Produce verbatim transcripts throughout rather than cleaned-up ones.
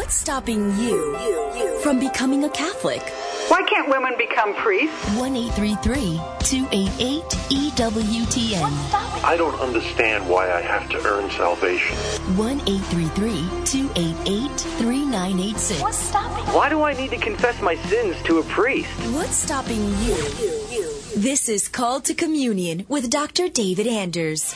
What's stopping you from becoming a Catholic? Why can't women become priests? one eight three three, two eight eight, E W T N. I don't understand why I have to earn salvation. one eight three three, two eight eight, three nine eight six. What's stopping you? Why do I need to confess my sins to a priest? What's stopping you? This is Called to Communion with Doctor David Anders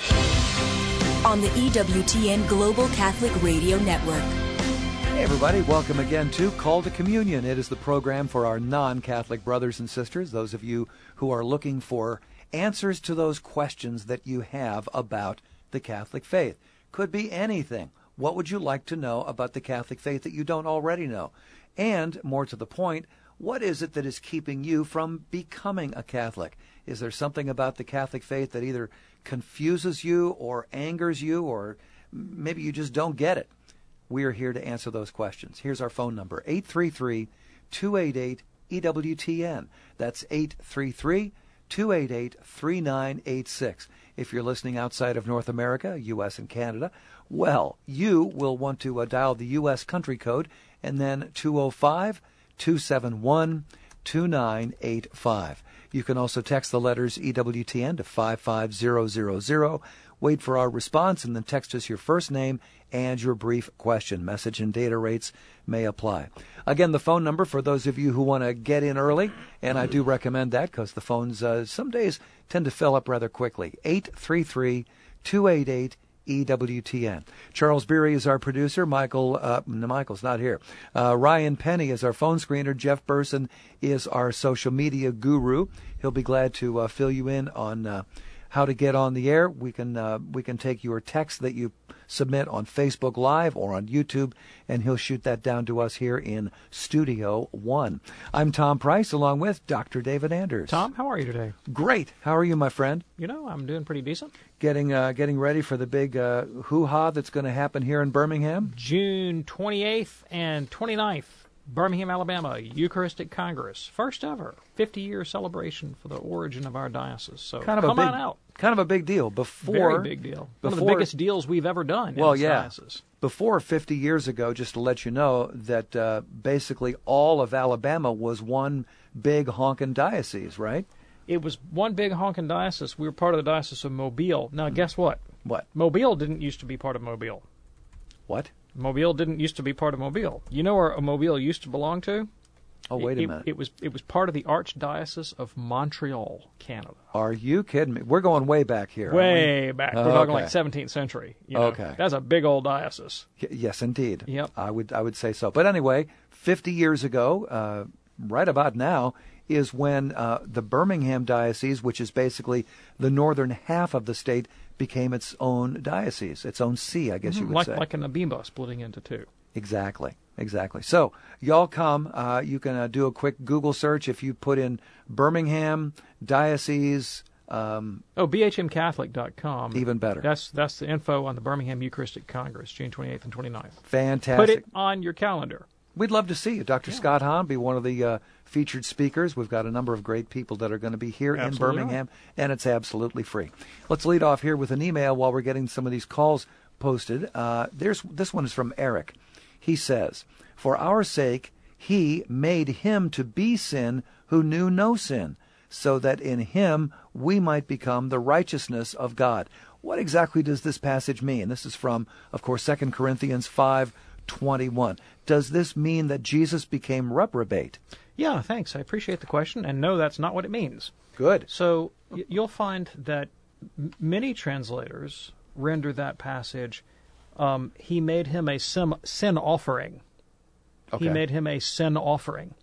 on the E W T N Global Catholic Radio Network. Hey everybody, welcome again to Call to Communion. It is the program for our non-Catholic brothers and sisters, those of you who are looking for answers to those questions that you have about the Catholic faith. Could be anything. What would you like to know about the Catholic faith that you don't already know? And, more to the point, what is it that is keeping you from becoming a Catholic? Is there something about the Catholic faith that either confuses you or angers you, or maybe you just don't get it? We are here to answer those questions. Here's our phone number, eight three three, two eight eight, E W T N. That's eight three three, two eight eight, three nine eight six. If you're listening outside of North America, U S and Canada, well, you will want to uh, dial the U S country code and then two oh five, two seven one, two nine eight five. You can also text the letters E W T N to five five zero zero zero. Wait for our response and then text us your first name and your brief question. Message and data rates may apply. Again, the phone number for those of you who want to get in early, and I do recommend that because the phones uh, some days tend to fill up rather quickly, eight three three, two eight eight, E W T N. Charles Beery is our producer. Michael, uh, no, Michael's not here. Uh, Ryan Penny is our phone screener. Jeff Burson is our social media guru. He'll be glad to uh, fill you in on uh, how to get on the air. We can uh, we can take your text that you submit on Facebook Live or on YouTube, and he'll shoot that down to us here in Studio One. I'm Tom Price, along with Doctor David Anders. Tom, how are you today? Great. How are you, my friend? You know, I'm doing pretty decent. Getting uh, getting ready for the big uh, hoo-ha that's going to happen here in Birmingham? June twenty-eighth and twenty-ninth. Birmingham, Alabama, Eucharistic Congress. First ever fifty-year celebration for the origin of our diocese. So kind of come a big, on out. Kind of a big deal. Before, Very big deal. Before, One of the biggest deals we've ever done well, in this yeah. diocese. Before fifty years ago, just to let you know, that uh, basically all of Alabama was one big honkin' diocese, right? It was one big honkin' diocese. We were part of the Diocese of Mobile. Now, mm. guess what? What? Mobile didn't used to be part of Mobile. What? Mobile didn't used to be part of Mobile. You know where Mobile used to belong to? Oh, wait a it, minute. It, it was it was part of the Archdiocese of Montreal, Canada. Are you kidding me? We're going way back here. Way back. We're oh, talking okay. like seventeenth century. You know? Okay. That's a big old diocese. Y- yes, indeed. Yep. I would I would say so. But anyway, fifty years ago, uh, right about now, is when uh, the Birmingham Diocese, which is basically the northern half of the state, became its own diocese, its own see, I guess mm-hmm. you would like, say. Like an Abimba splitting into two. Exactly, exactly. So, y'all come. Uh, you can uh, do a quick Google search if you put in Birmingham Diocese. Um, oh, B H M Catholic dot com. Even better. That's that's the info on the Birmingham Eucharistic Congress, June twenty-eighth and twenty-ninth. Fantastic. Put it on your calendar. We'd love to see you. Doctor Yeah. Scott Hahn be one of the uh, featured speakers. We've got a number of great people that are going to be here Absolutely in Birmingham, right. and it's absolutely free. Let's lead off here with an email while we're getting some of these calls posted. Uh, there's This one is from Eric. He says, "For our sake, he made him to be sin who knew no sin, so that in him we might become the righteousness of God." What exactly does this passage mean? This is from, of course, Second Corinthians five twenty-one. Does this mean that Jesus became reprobate? Yeah, thanks. I appreciate the question, and no, that's not what it means. Good. So y- you'll find that m- many translators render that passage, um, he made him a sin, sin offering. Okay. He made him a sin offering.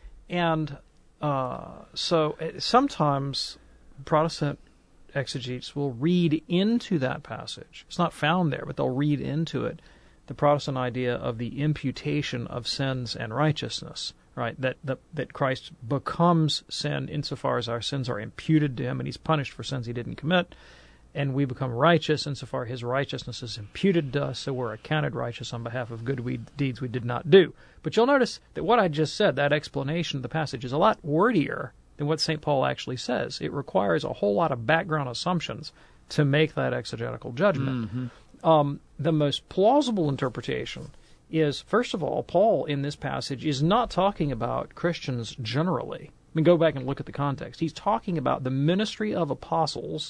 And uh, so uh, sometimes Protestant exegetes will read into that passage. It's not found there, but they'll read into it the Protestant idea of the imputation of sins and righteousness, right? That, that that Christ becomes sin insofar as our sins are imputed to him, and he's punished for sins he didn't commit, and we become righteous insofar his righteousness is imputed to us, so we're accounted righteous on behalf of good we, deeds we did not do. But you'll notice that what I just said, that explanation of the passage, is a lot wordier than what Saint Paul actually says. It requires a whole lot of background assumptions to make that exegetical judgment. Mm-hmm. Um, the most plausible interpretation is, first of all, Paul in this passage is not talking about Christians generally. I mean, go back and look at the context. He's talking about the ministry of apostles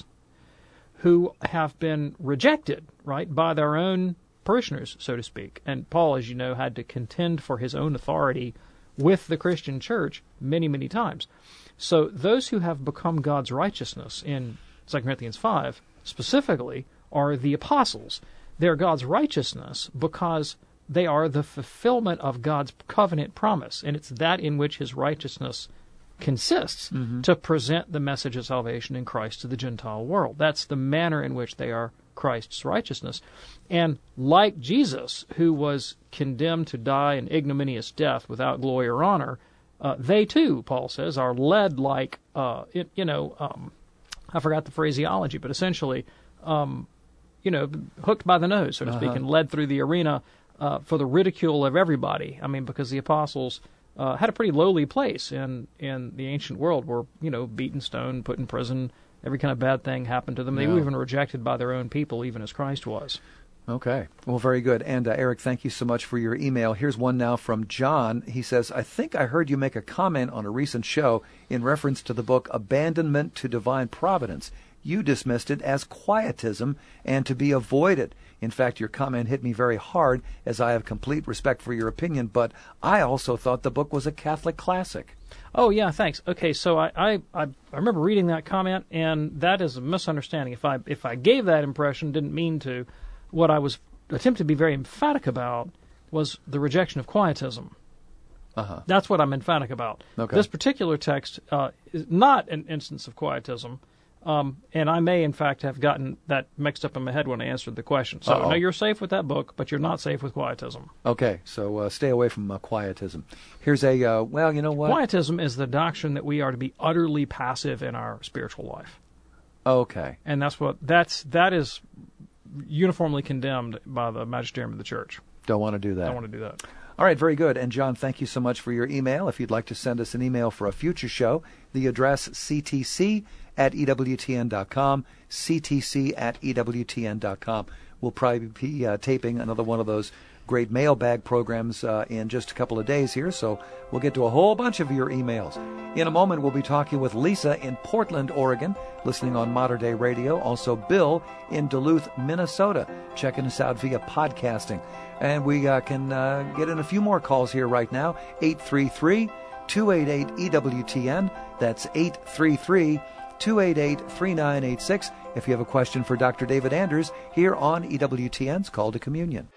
who have been rejected, right, by their own parishioners, so to speak. And Paul, as you know, had to contend for his own authority with the Christian church many, many times. So those who have become God's righteousness in Second Corinthians five specifically are the apostles. They're God's righteousness because they are the fulfillment of God's covenant promise, and it's that in which his righteousness consists, mm-hmm. to present the message of salvation in Christ to the Gentile world. That's the manner in which they are Christ's righteousness. And like Jesus, who was condemned to die an ignominious death without glory or honor, uh, they too, Paul says, are led like, uh, it, you know, um, I forgot the phraseology, but essentially, um, you know, hooked by the nose, so to uh-huh. speak, and led through the arena uh, for the ridicule of everybody. I mean, because the apostles Uh, had a pretty lowly place in, in the ancient world, were, you know, beaten, stoned, put in prison. Every kind of bad thing happened to them. They yeah. were even rejected by their own people, even as Christ was. Okay. Well, very good. And, uh, Eric, thank you so much for your email. Here's one now from John. He says, I think I heard you make a comment on a recent show in reference to the book Abandonment to Divine Providence. You dismissed it as quietism and to be avoided. In fact, your comment hit me very hard, as I have complete respect for your opinion, but I also thought the book was a Catholic classic. Oh, yeah, thanks. Okay, so I, I, I remember reading that comment, and that is a misunderstanding. If I if I gave that impression, didn't mean to, what I was attempting to be very emphatic about was the rejection of quietism. Uh-huh. That's what I'm emphatic about. Okay. This particular text uh, is not an instance of quietism. Um, and I may, in fact, have gotten that mixed up in my head when I answered the question. So, Uh-oh. no, you're safe with that book, but you're not safe with quietism. Okay, so uh, stay away from uh, quietism. Here's a, uh, well, you know what? Quietism is the doctrine that we are to be utterly passive in our spiritual life. Okay. And that's what, that's, that is uniformly condemned by the magisterium of the church. Don't want to do that. Don't want to do that. All right, very good. And, John, thank you so much for your email. If you'd like to send us an email for a future show, the address c t c at e w t n dot com, c t c at e w t n dot com. We'll probably be uh, taping another one of those great mailbag programs uh, in just a couple of days here, so we'll get to a whole bunch of your emails. In a moment, we'll be talking with Lisa in Portland, Oregon, listening on Mater Dei Radio. Also, Bill in Duluth, Minnesota, checking us out via podcasting. And we uh, can uh, get in a few more calls here right now. eight three three, two eight eight, E W T N. That's eight three three, two eight eight, three nine eight six. If you have a question for Doctor David Anders here on E W T N's Call to Communion.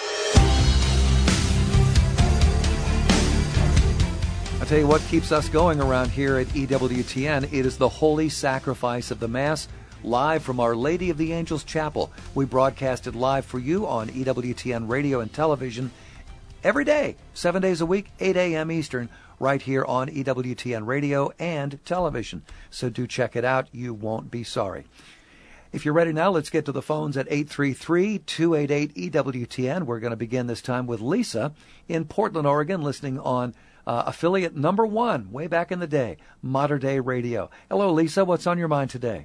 I'll tell you what keeps us going around here at E W T N. It is the Holy Sacrifice of the Mass, live from Our Lady of the Angels Chapel. We broadcast it live for you on E W T N radio and television every day, seven days a week, eight a.m. Eastern, right here on E W T N radio and television. So do check it out. You won't be sorry. If you're ready now, let's get to the phones at eight three three, two eight eight, E W T N. We're going to begin this time with Lisa in Portland, Oregon, listening on uh, affiliate number one, way back in the day, Mater Dei Radio. Hello, Lisa. What's on your mind today?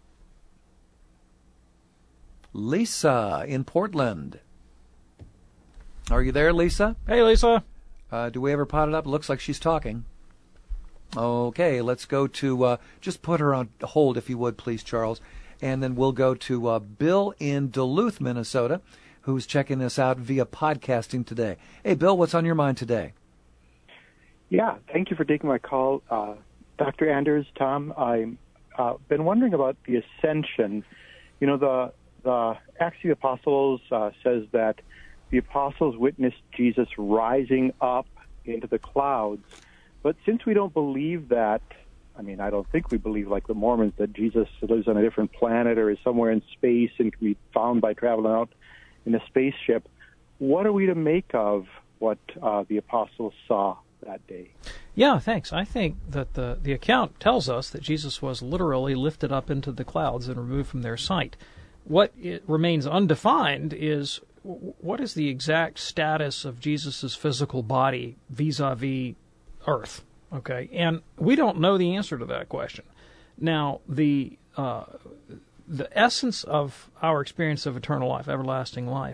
Lisa in Portland. Are you there, Lisa? Hey, Lisa. Uh, do we ever pot it up? It looks like she's talking. Okay, let's go to, uh, just put her on hold if you would, please, Charles. And then we'll go to uh, Bill in Duluth, Minnesota, who's checking us out via podcasting today. Hey, Bill, what's on your mind today? Yeah, thank you for taking my call. Uh, Doctor Anders, Tom, I've uh, been wondering about the ascension. You know, the, the Acts of the Apostles uh, says that the apostles witnessed Jesus rising up into the clouds. But since we don't believe that, I mean, I don't think we believe, like the Mormons, that Jesus lives on a different planet or is somewhere in space and can be found by traveling out in a spaceship, what are we to make of what uh, the apostles saw that day? Yeah, thanks. I think that the, the account tells us that Jesus was literally lifted up into the clouds and removed from their sight. What it remains undefined is what is the exact status of Jesus' physical body vis-a-vis Earth, okay? And we don't know the answer to that question. Now, the uh, the essence of our experience of eternal life, everlasting life,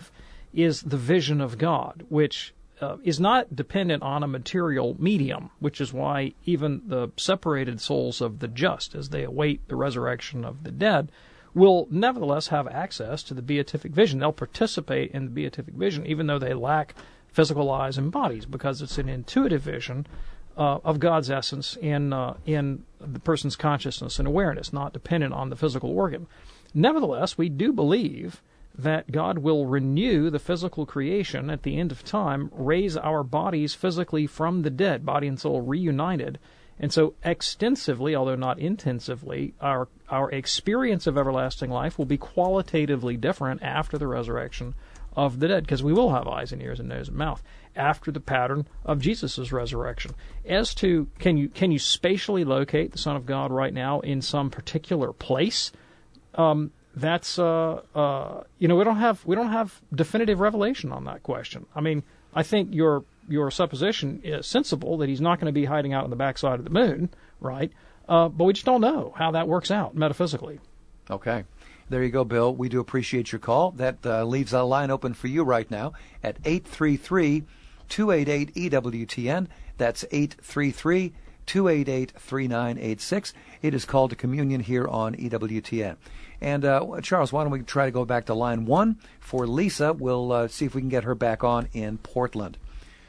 is the vision of God, which uh, is not dependent on a material medium, which is why even the separated souls of the just, as they await the resurrection of the dead, will nevertheless have access to the beatific vision. They'll participate in the beatific vision, even though they lack physical eyes and bodies, because it's an intuitive vision uh, of God's essence in uh, in the person's consciousness and awareness, not dependent on the physical organ. Nevertheless, we do believe that God will renew the physical creation at the end of time, raise our bodies physically from the dead, body and soul reunited. And so extensively, although not intensively, our our experience of everlasting life will be qualitatively different after the resurrection of the dead, because we will have eyes and ears and nose and mouth after the pattern of Jesus' resurrection. As to, can you can you spatially locate the Son of God right now in some particular place? Um, that's uh, uh, you know we don't have we don't have definitive revelation on that question. I mean, I think your your supposition is sensible that he's not going to be hiding out on the backside of the moon, right? Uh, but we just don't know how that works out metaphysically. Okay. There you go, Bill. We do appreciate your call. That uh, leaves a line open for you right now at eight three three, two eight eight, E W T N. That's eight three three, two eight eight, three nine eight six. It is called to communion here on E W T N. And, uh, Charles, why don't we try to go back to line one for Lisa? We'll uh, see if we can get her back on in Portland.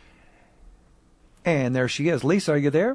And there she is. Lisa, are you there?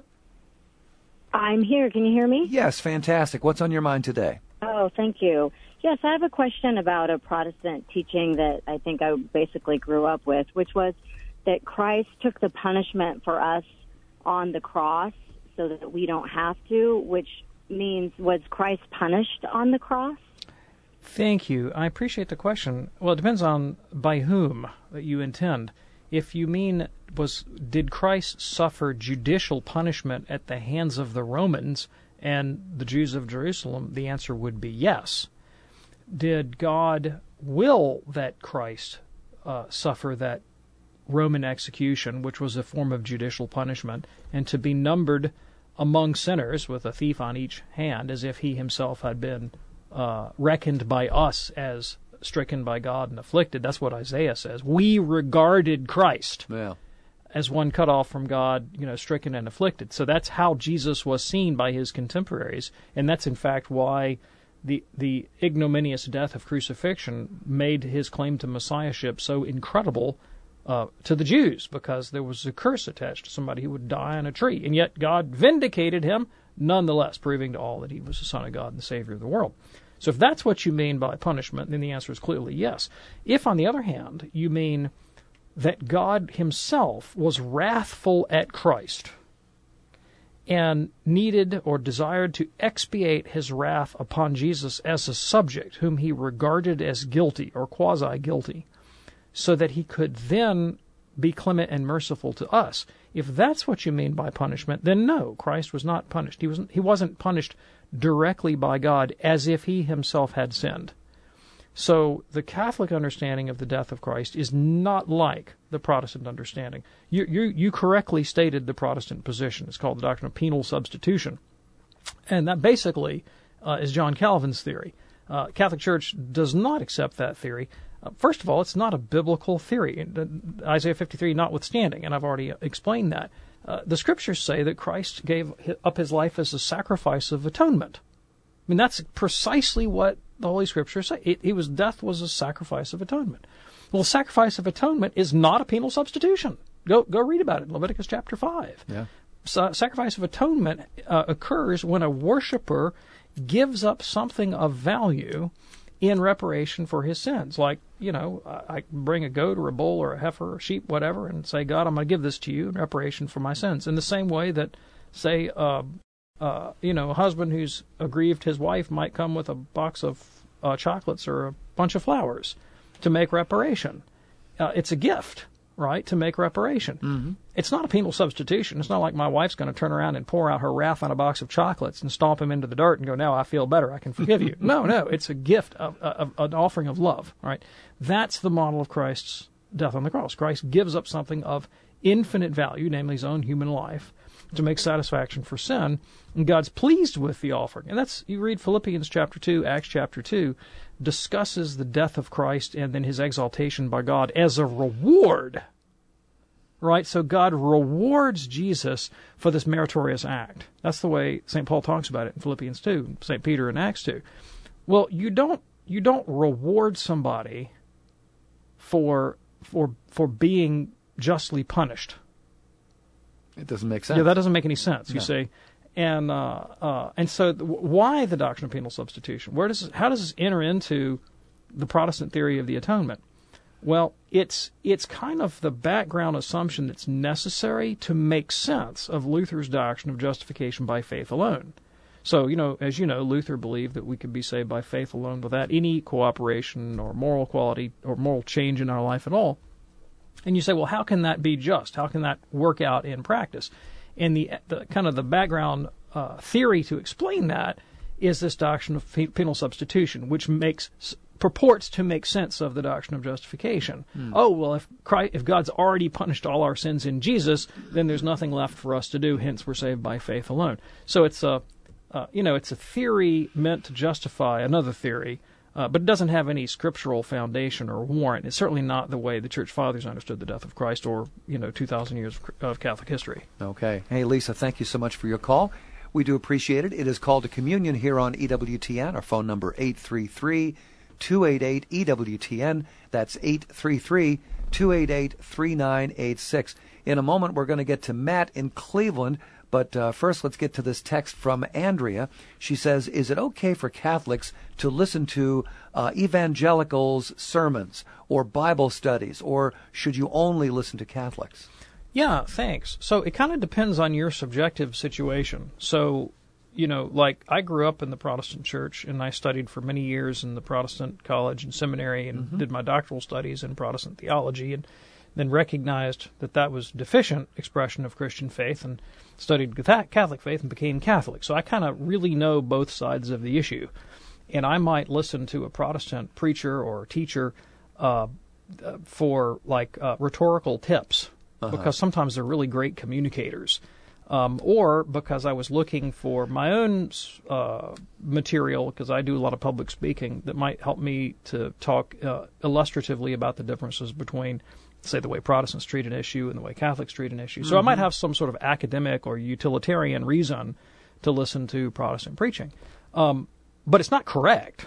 I'm here. Can you hear me? Yes, fantastic. What's on your mind today? Oh, thank you. Yes, I have a question about a Protestant teaching that I think I basically grew up with, which was that Christ took the punishment for us on the cross so that we don't have to, which means, was Christ punished on the cross? Thank you. I appreciate the question. Well, it depends on by whom that you intend. If you mean, was did Christ suffer judicial punishment at the hands of the Romans and the Jews of Jerusalem, the answer would be yes. Did God will that Christ uh, suffer that Roman execution, which was a form of judicial punishment, and to be numbered among sinners with a thief on each hand, as if he himself had been uh, reckoned by us as stricken by God and afflicted? That's what Isaiah says. We regarded Christ yeah. as one cut off from God, you know, stricken and afflicted. So that's how Jesus was seen by his contemporaries, and that's in fact why the the ignominious death of crucifixion made his claim to messiahship so incredible uh, to the Jews, because there was a curse attached to somebody who would die on a tree, and yet God vindicated him nonetheless, proving to all that he was the Son of God and the Savior of the world. So if that's what you mean by punishment, then the answer is clearly yes. If, on the other hand, you mean that God himself was wrathful at Christ and needed or desired to expiate his wrath upon Jesus as a subject whom he regarded as guilty or quasi-guilty, so that he could then be clement and merciful to us. If that's what you mean by punishment, then no, Christ was not punished. He wasn't, he wasn't punished directly by God as if he himself had sinned. So the Catholic understanding of the death of Christ is not like the Protestant understanding. You, you, you correctly stated the Protestant position. It's called the doctrine of penal substitution. And that basically uh, is John Calvin's theory. Uh, Catholic Church does not accept that theory. Uh, first of all, it's not a biblical theory, Isaiah fifty-three notwithstanding, and I've already explained that. Uh, the Scriptures say that Christ gave up his life as a sacrifice of atonement. I mean, that's precisely what the Holy Scriptures say. It, it was death was a sacrifice of atonement. Well, sacrifice of atonement is not a penal substitution. Go go read about it in Leviticus chapter five. Yeah. So, sacrifice of atonement uh, occurs when a worshiper gives up something of value in reparation for his sins. Like, you know, I, I bring a goat or a bull or a heifer or a sheep, whatever, and say, God, I'm going to give this to you in reparation for my sins. In the same way that, say, uh, uh, you know, a husband who's aggrieved his wife might come with a box of uh, chocolates or a bunch of flowers to make reparation. Uh, it's a gift, right, to make reparation. Mm-hmm. It's not a penal substitution. It's not like my wife's going to turn around and pour out her wrath on a box of chocolates and stomp him into the dirt and go, now I feel better, I can forgive you. No, no, it's a gift, of, of, of an offering of love, right? That's the model of Christ's death on the cross. Christ gives up something of infinite value, namely his own human life, to make satisfaction for sin, and God's pleased with the offering. And that's, you read Philippians chapter two, Acts chapter two, discusses the death of Christ and then his exaltation by God as a reward. Right? So God rewards Jesus for this meritorious act. That's the way Saint Paul talks about it in Philippians two, Saint Peter in Acts two. Well, you don't you don't reward somebody for for for being justly punished. It doesn't make sense. Yeah, that doesn't make any sense, you No. see. And uh, uh, and so th- why the doctrine of penal substitution? Where does this, how does this enter into the Protestant theory of the atonement? Well, it's it's kind of the background assumption that's necessary to make sense of Luther's doctrine of justification by faith alone. So, you know, as you know, Luther believed that we could be saved by faith alone without any cooperation or moral quality or moral change in our life at all. And you say, well, how can that be just? How can that work out in practice? And the, the kind of the background uh, theory to explain that is this doctrine of penal substitution, which makes purports to make sense of the doctrine of justification. Hmm. Oh, well, if Christ, if God's already punished all our sins in Jesus, then there's nothing left for us to do. Hence, we're saved by faith alone. So it's a, uh, you know, it's a theory meant to justify another theory, uh, but it doesn't have any scriptural foundation or warrant. It's certainly not the way the Church Fathers understood the death of Christ, or you know, two thousand years of, of Catholic history. Okay. Hey, Lisa, thank you so much for your call. We do appreciate it. It is Called to Communion here on E W T N. Our phone number eight three three, two eight eight, E W T N. That's eight three three, two eight eight, three nine eight six. In a moment, we're going to get to Matt in Cleveland, but uh, first let's get to this text from Andrea. She says, is it okay for Catholics to listen to uh, evangelicals' sermons or Bible studies, or should you only listen to Catholics? Yeah, thanks. So it kind of depends on your subjective situation. So, you know, like I grew up in the Protestant church, and I studied for many years in the Protestant college and seminary, and mm-hmm. did my doctoral studies in Protestant theology, and then recognized that that was deficient expression of Christian faith, and studied Catholic faith and became Catholic. So I kind of really know both sides of the issue. And I might listen to a Protestant preacher or teacher uh, for, like, uh, rhetorical tips, uh-huh. because sometimes they're really great communicators. Um, or because I was looking for my own uh, material, because I do a lot of public speaking, that might help me to talk uh, illustratively about the differences between, say, the way Protestants treat an issue and the way Catholics treat an issue. Mm-hmm. So I might have some sort of academic or utilitarian reason to listen to Protestant preaching. Um, but it's not correct.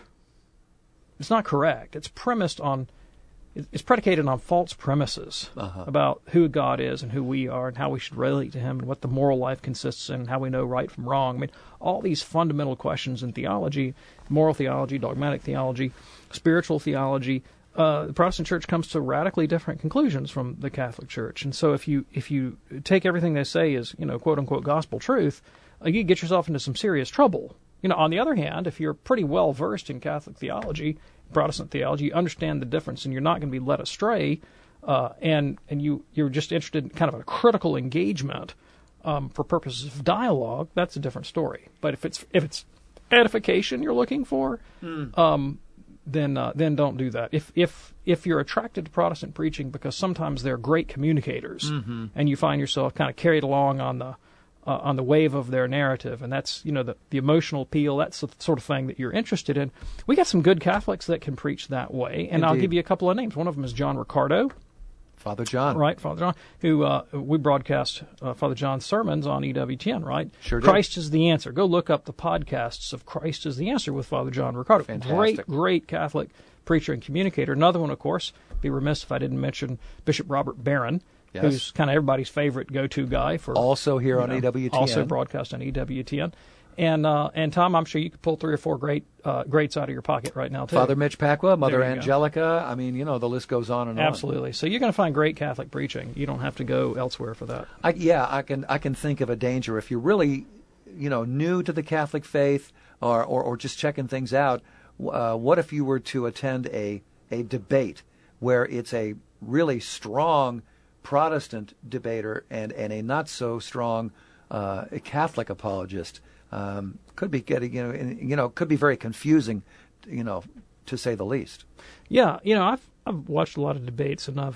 It's not correct. It's premised on, it's predicated on false premises uh-huh. about who God is and who we are and how we should relate to Him and what the moral life consists in and how we know right from wrong. I mean, all these fundamental questions in theology, moral theology, dogmatic theology, spiritual theology, Uh, the Protestant Church comes to radically different conclusions from the Catholic Church. And so if you if you take everything they say as, you know, quote-unquote gospel truth, uh, you get yourself into some serious trouble. You know, on the other hand, if you're pretty well versed in Catholic theology, Protestant theology, you understand the difference and you're not going to be led astray, uh, and, and you, you're just interested in kind of a critical engagement um, for purposes of dialogue, that's a different story. But if it's if it's edification you're looking for, mm. um then uh, then don't do that. If if if you're attracted to Protestant preaching because sometimes they're great communicators, mm-hmm. and you find yourself kind of carried along on the uh, on the wave of their narrative, and that's, you know, the the emotional appeal, that's the sort of thing that you're interested in. We got some good Catholics that can preach that way, and Indeed. I'll give you a couple of names. One of them is John Ricardo. Father John. Right, Father John, who uh, we broadcast uh, Father John's sermons on E W T N, right? Sure do. Christ is the Answer. Go look up the podcasts of Christ is the Answer with Father John Ricardo. Fantastic. Great, great Catholic preacher and communicator. Another one, of course, be remiss if I didn't mention Bishop Robert Barron, yes. who's kind of everybody's favorite go-to guy. for Also here on know, E W T N. Also broadcast on E W T N. And uh, and Tom, I'm sure you could pull three or four great uh, greats out of your pocket right now, too. Father Mitch Pacwa, Mother Angelica. Go. I mean, you know, the list goes on and Absolutely. on. Absolutely. So you're going to find great Catholic preaching. You don't have to go elsewhere for that. I, yeah, I can I can think of a danger. If you're really, you know, new to the Catholic faith or, or, or just checking things out, uh, what if you were to attend a, a debate where it's a really strong Protestant debater and, and a not-so-strong uh, Catholic apologist? Um, could be getting, you know, you know, could be very confusing, you know, to say the least. Yeah, you know, I've I've watched a lot of debates, and I've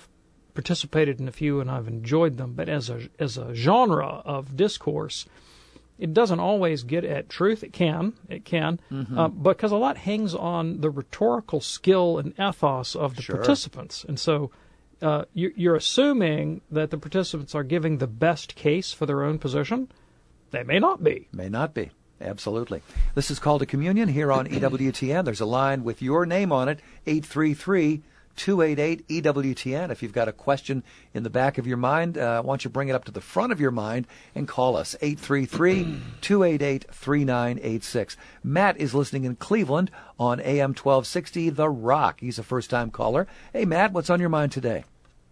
participated in a few and I've enjoyed them, but as a as a genre of discourse, it doesn't always get at truth. It can, it can, mm-hmm. uh, because a lot hangs on the rhetorical skill and ethos of the sure. participants. And so uh, you, you're assuming that the participants are giving the best case for their own position. They may not be. May not be. Absolutely. This is Called to Communion here on E W T N. There's a line with your name on it, eight three three, two eight eight, E W T N. If you've got a question in the back of your mind, uh, why don't you bring it up to the front of your mind and call us, eight three three, two eight eight, three nine eight six. Matt is listening in Cleveland on A M twelve sixty, The Rock. He's a first-time caller. Hey, Matt, what's on your mind today?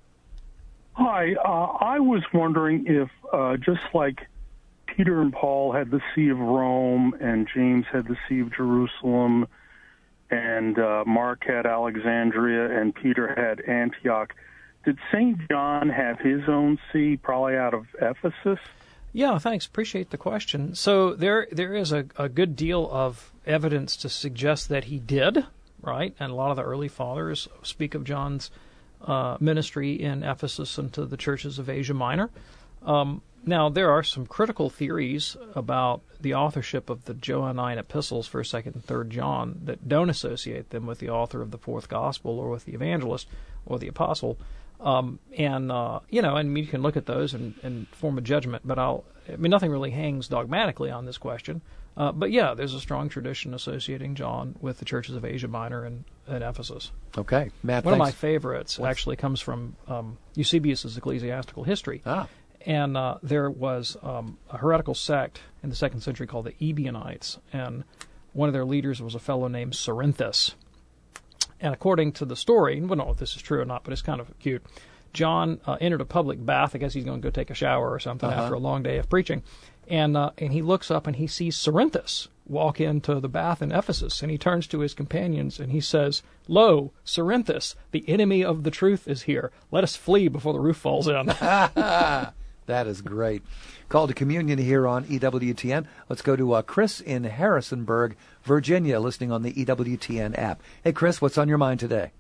Hi. Uh, I was wondering if, uh, just like Peter and Paul had the See of Rome, and James had the See of Jerusalem, and uh, Mark had Alexandria, and Peter had Antioch. Did Saint John have his own see, probably out of Ephesus? Yeah, thanks. Appreciate the question. So there, there is a, a good deal of evidence to suggest that he did, right? And a lot of the early fathers speak of John's uh, ministry in Ephesus and to the churches of Asia Minor. Um, Now, there are some critical theories about the authorship of the Johannine epistles, First, Second, and Third John, that don't associate them with the author of the Fourth Gospel or with the evangelist or the apostle. Um, and, uh, you know, and you can look at those and, and form a judgment, but I'll, I mean, nothing really hangs dogmatically on this question. Uh, but, yeah, there's a strong tradition associating John with the churches of Asia Minor and, and Ephesus. Okay. Matt, One thanks. of my favorites What's... actually comes from um, Eusebius's Ecclesiastical History. Ah. And uh, there was um, a heretical sect in the second century called the Ebionites, and one of their leaders was a fellow named Cerinthus. And according to the story, and we don't know if this is true or not, but it's kind of cute, John uh, entered a public bath. I guess he's going to go take a shower or something uh-huh. after a long day of preaching. And uh, and he looks up and he sees Cerinthus walk into the bath in Ephesus, and he turns to his companions and he says, "Lo, Cerinthus, the enemy of the truth is here. Let us flee before the roof falls in." That is great. Call to Communion here on E W T N. Let's go to uh, Chris in Harrisonburg, Virginia, listening on the E W T N app. Hey, Chris, what's on your mind today?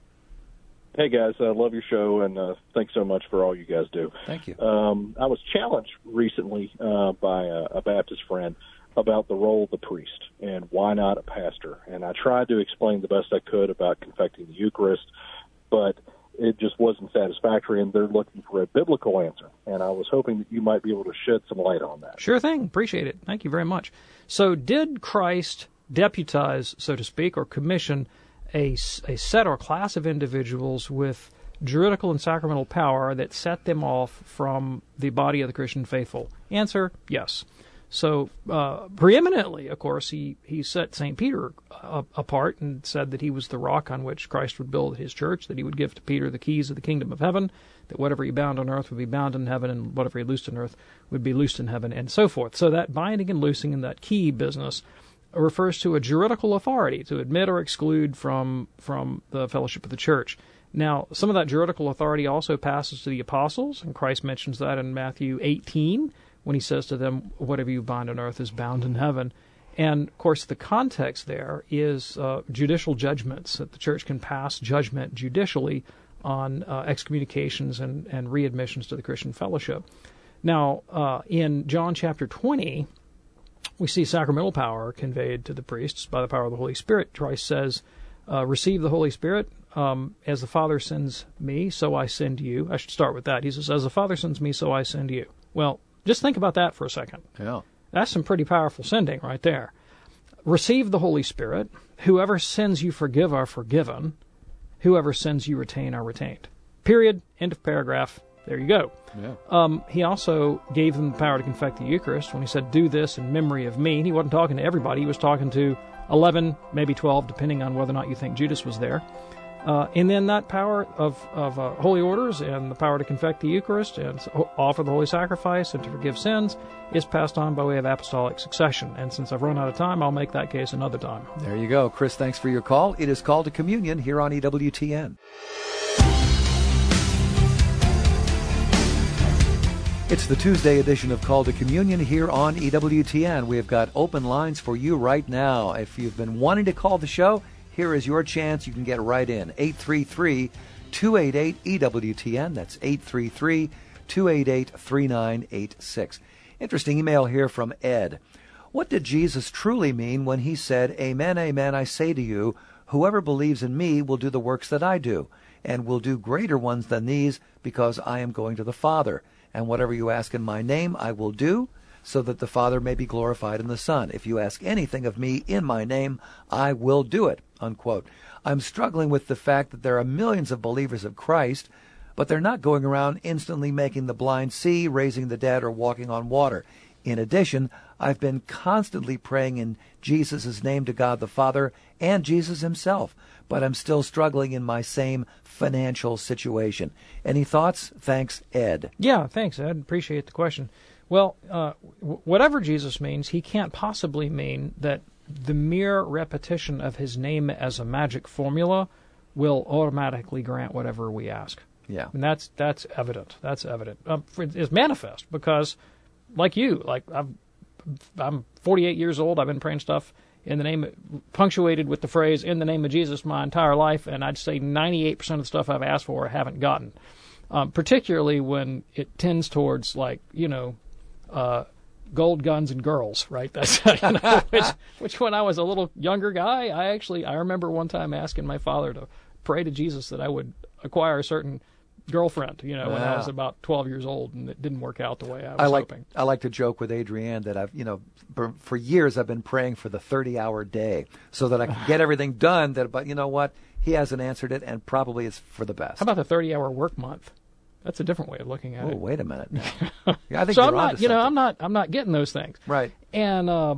Hey, guys. I love your show, and uh, thanks so much for all you guys do. Thank you. Um, I was challenged recently uh, by a, a Baptist friend about the role of the priest and why not a pastor. And I tried to explain the best I could about confecting the Eucharist, but it just wasn't satisfactory, and they're looking for a biblical answer. And I was hoping that you might be able to shed some light on that. Sure thing. Appreciate it. Thank you very much. So did Christ deputize, so to speak, or commission a, a set or class of individuals with juridical and sacramental power that set them off from the body of the Christian faithful? Answer, yes. So uh, preeminently, of course, he, he set Saint Peter uh, apart and said that he was the rock on which Christ would build his church, that he would give to Peter the keys of the kingdom of heaven, that whatever he bound on earth would be bound in heaven, and whatever he loosed on earth would be loosed in heaven, and so forth. So that binding and loosing in that key business refers to a juridical authority to admit or exclude from from the fellowship of the church. Now, some of that juridical authority also passes to the apostles, and Christ mentions that in Matthew eighteen, when he says to them, whatever you bind on earth is bound in heaven. And, of course, the context there is uh, judicial judgments, that the church can pass judgment judicially on uh, excommunications and, and readmissions to the Christian fellowship. Now, uh, in John chapter twenty, we see sacramental power conveyed to the priests by the power of the Holy Spirit. Christ says, uh, receive the Holy Spirit. Um, as the Father sends me, so I send you. I should start with that. He says, as the Father sends me, so I send you. Well, just think about that for a second. Yeah. That's some pretty powerful sending right there. Receive the Holy Spirit. Whoever sins you forgive are forgiven. Whoever sins you retain are retained. Period. End of paragraph. There you go. Yeah. Um, he also gave them the power to confect the Eucharist when he said, do this in memory of me. And he wasn't talking to everybody. He was talking to eleven, maybe twelve, depending on whether or not you think Judas was there. Uh, and then that power of, of uh, holy orders and the power to confect the Eucharist and offer the holy sacrifice and to forgive sins is passed on by way of apostolic succession. And since I've run out of time, I'll make that case another time. There you go. Chris, thanks for your call. It is Called to Communion here on E W T N. It's the Tuesday edition of Call to Communion here on E W T N. We have got open lines for you right now. If you've been wanting to call the show, here is your chance. You can get right in. eight three three, two eight eight, E W T N. That's eight three three, two eight eight, three nine eight six. Interesting email here from Ed. What did Jesus truly mean when he said, "Amen, amen, I say to you, whoever believes in me will do the works that I do, and will do greater ones than these, because I am going to the Father. And whatever you ask in my name, I will do, so that the Father may be glorified in the Son. If you ask anything of me in my name, I will do it," unquote. I'm struggling with the fact that there are millions of believers of Christ, but they're not going around instantly making the blind see, raising the dead, or walking on water. In addition, I've been constantly praying in Jesus' name to God the Father and Jesus himself, but I'm still struggling in my same financial situation. Any thoughts? Thanks, Ed. Yeah, thanks, Ed. Appreciate the question. Well, uh, w- whatever Jesus means, he can't possibly mean that the mere repetition of his name as a magic formula will automatically grant whatever we ask. Yeah. And that's that's evident. That's evident. Um, it's manifest because, like you, like I've, I'm forty-eight years old. I've been praying stuff in the name, punctuated with the phrase "in the name of Jesus" my entire life, and I'd say ninety-eight percent of the stuff I've asked for I haven't gotten. Um, particularly when it tends towards, like, you know, uh, gold, guns, and girls, right? That's you know, which, which when I was a little younger guy, I actually I remember one time asking my father to pray to Jesus that I would acquire a certain girlfriend, you know, yeah. when I was about twelve years old, and it didn't work out the way I was I like, hoping. I like to joke with Adrienne that I've, you know, for, for years I've been praying for the thirty-hour day so that I can get everything done. That, but you know what? He hasn't answered it, and probably it's for the best. How about the thirty-hour work month? That's a different way of looking at oh, it. Oh, wait a minute. Yeah, I think so you're I'm not, onto you know, something. I'm not, I'm not getting those things. Right. And, uh,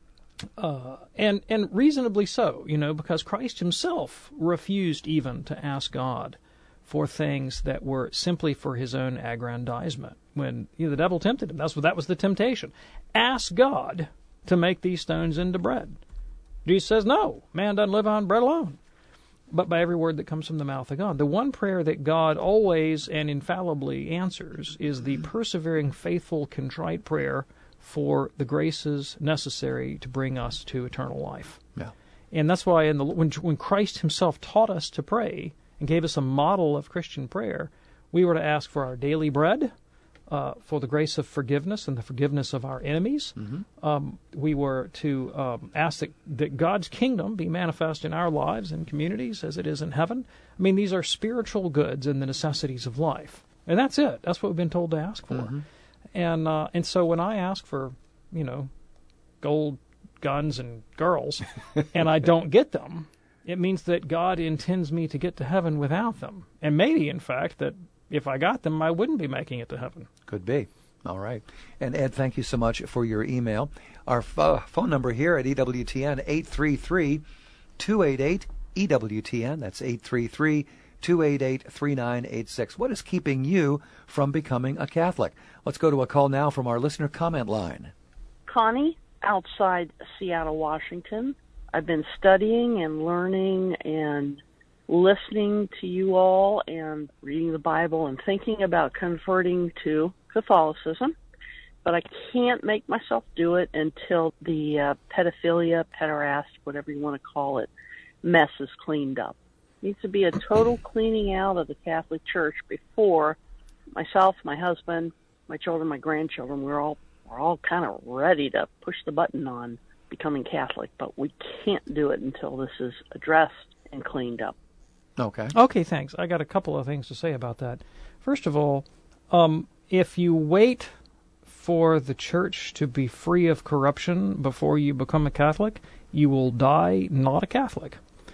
uh, and, and reasonably so, you know, because Christ himself refused even to ask God for things that were simply for his own aggrandizement. When you know, the devil tempted him, that's what that was the temptation. Ask God to make these stones into bread. Jesus says, no, man doesn't live on bread alone, but by every word that comes from the mouth of God. The one prayer that God always and infallibly answers is the persevering, faithful, contrite prayer for the graces necessary to bring us to eternal life. Yeah. And that's why in the when, when Christ himself taught us to pray and gave us a model of Christian prayer, we were to ask for our daily bread, uh, for the grace of forgiveness and the forgiveness of our enemies. Mm-hmm. Um, we were to um, ask that, that God's kingdom be manifest in our lives and communities as it is in heaven. I mean, these are spiritual goods and the necessities of life. And that's it. That's what we've been told to ask for. Mm-hmm. And uh, and so when I ask for, you know, gold, guns, and girls, and I don't get them, it means that God intends me to get to heaven without them. And maybe, in fact, that if I got them, I wouldn't be making it to heaven. Could be. All right. And Ed, thank you so much for your email. Our f- phone number here at E W T N, eight three three, two eight eight, E W T N. That's eight three three, two eight eight, three nine eight six. What is keeping you from becoming a Catholic? Let's go to a call now from our listener comment line. Connie, outside Seattle, Washington. I've been studying and learning and listening to you all and reading the Bible and thinking about converting to Catholicism, but I can't make myself do it until the uh, pedophilia, pederast, whatever you want to call it, mess is cleaned up. It needs to be a total cleaning out of the Catholic Church before myself, my husband, my children, my grandchildren, we're all we're all kind of ready to push the button on becoming Catholic, but we can't do it until this is addressed and cleaned up. Okay. Okay, thanks. I got a couple of things to say about that. First of all, um, if you wait for the church to be free of corruption before you become a Catholic, you will die not a Catholic.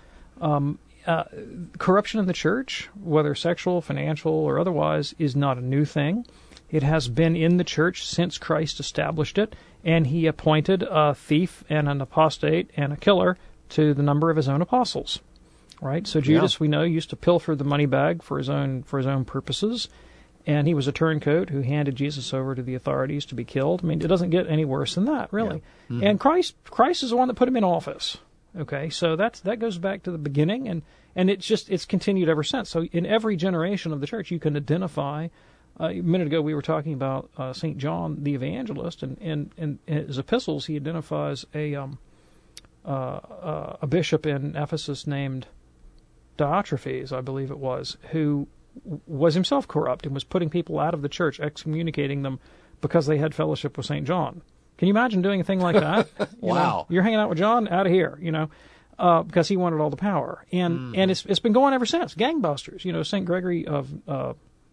Um, uh, corruption in the church, whether sexual, financial, or otherwise, is not a new thing. It has been in the church since Christ established it, and he appointed a thief and an apostate and a killer to the number of his own apostles. Right, so Judas, yeah. we know, used to pilfer the money bag for his own for his own purposes, and he was a turncoat who handed Jesus over to the authorities to be killed. I mean, it doesn't get any worse than that, really. Yeah. Mm-hmm. And Christ, Christ is the one that put him in office. Okay, so that's that goes back to the beginning, and and it's just it's continued ever since. So in every generation of the church, you can identify. Uh, a minute ago, we were talking about uh, Saint John the Evangelist, and and in his epistles, he identifies a um uh, uh, a bishop in Ephesus named. Diotrephes, I believe it was, who was himself corrupt and was putting people out of the church, excommunicating them because they had fellowship with Saint John. Can you imagine doing a thing like that? You Wow. know, you're hanging out with John, out of here, you know, uh, because he wanted all the power. And mm. and it's it's been going ever since. Gangbusters. You know, Saint Gregory of, uh,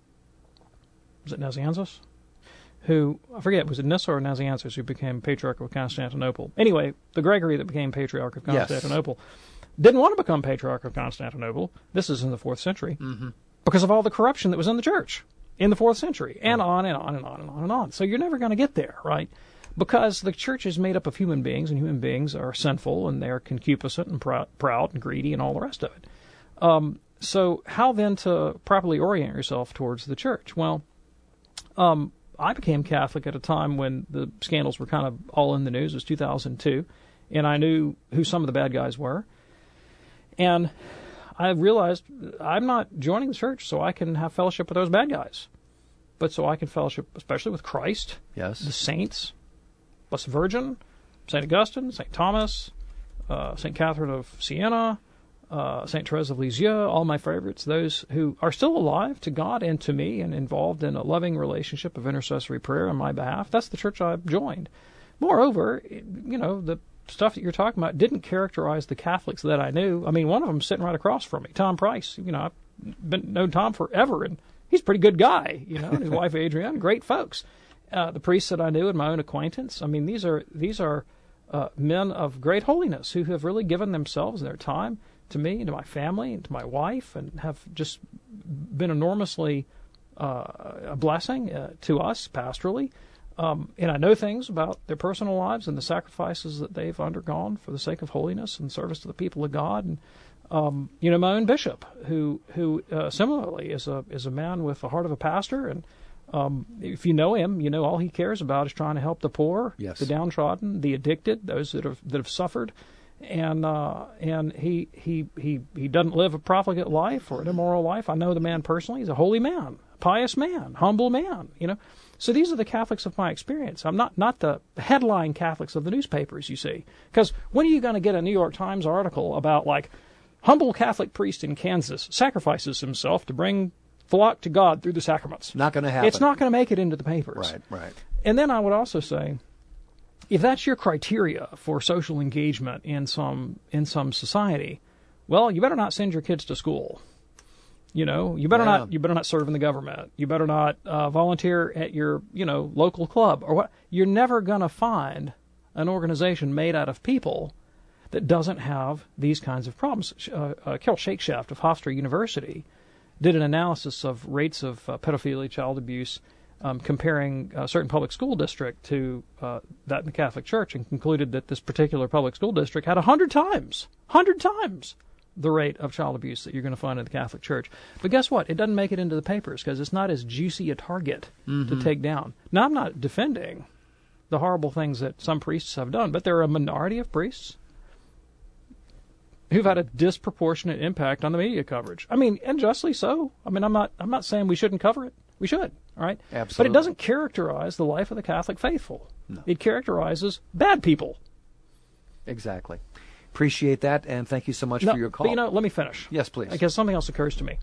was it Nazianzus? Who, I forget, was it Nyssa or Nazianzus who became Patriarch of Constantinople? Anyway, the Gregory that became Patriarch of Constantinople yes. didn't want to become Patriarch of Constantinople. This is in the fourth century. Mm-hmm. Because of all the corruption that was in the church in the fourth century, and right. on and on and on and on and on. So you're never going to get there, right? Because the church is made up of human beings, and human beings are sinful, and they're concupiscent and prou- proud and greedy and all the rest of it. Um, so how then to properly orient yourself towards the church? Well, um, I became Catholic at a time when the scandals were kind of all in the news. It was two thousand two, and I knew who some of the bad guys were. And I realized I'm not joining the church so I can have fellowship with those bad guys, but so I can fellowship especially with Christ, yes, the saints, Blessed Virgin, Saint Augustine, Saint Thomas, uh, Saint Catherine of Siena, uh, Saint Therese of Lisieux, all my favorites, those who are still alive to God and to me and involved in a loving relationship of intercessory prayer on my behalf. That's the church I've joined. Moreover, you know, the stuff that you're talking about didn't characterize the Catholics that I knew. I mean, one of them sitting right across from me, Tom Price. You know, I've been known Tom forever, and he's a pretty good guy, you know, and his wife Adrienne, great folks. Uh, the priests that I knew and my own acquaintance, I mean, these are these are uh, men of great holiness who have really given themselves and their time to me and to my family and to my wife and have just been enormously uh, a blessing uh, to us pastorally. Um, and I know things about their personal lives and the sacrifices that they've undergone for the sake of holiness and service to the people of God. And um, you know, my own bishop, who who uh, similarly is a is a man with the heart of a pastor. And um, if you know him, you know all he cares about is trying to help the poor, yes. the downtrodden, the addicted, those that have that have suffered. And uh, and he, he he he doesn't live a profligate life or an immoral life. I know the man personally. He's a holy man, pious man, humble man. You know. So these are the Catholics of my experience. I'm not, not the headline Catholics of the newspapers, you see. Because when are you going to get a New York Times article about, like, humble Catholic priest in Kansas sacrifices himself to bring flock to God through the sacraments? Not going to happen. It's not going to make it into the papers. Right, right. And then I would also say, if that's your criteria for social engagement in some in some society, well, you better not send your kids to school. You know, you better yeah. not you better not serve in the government. You better not uh, volunteer at your, you know, local club or what. You're never going to find an organization made out of people that doesn't have these kinds of problems. Uh, uh, Carol Shakeshaft of Hofstra University did an analysis of rates of uh, pedophilia, child abuse, um, comparing a certain public school district to uh, that in the Catholic Church, and concluded that this particular public school district had a hundred times, hundred times the rate of child abuse that you're going to find in the Catholic Church. But guess what? It doesn't make it into the papers because it's not as juicy a target mm-hmm. to take down. Now, I'm not defending the horrible things that some priests have done, but there are a minority of priests who've had a disproportionate impact on the media coverage. I mean, and justly so. I mean, I'm not I'm not saying we shouldn't cover it. We should, all right? Absolutely. But it doesn't characterize the life of the Catholic faithful. No. It characterizes bad people. Exactly. Appreciate that, and thank you so much no, for your call. But, you know, let me finish. Yes, please. Because something else occurs to me.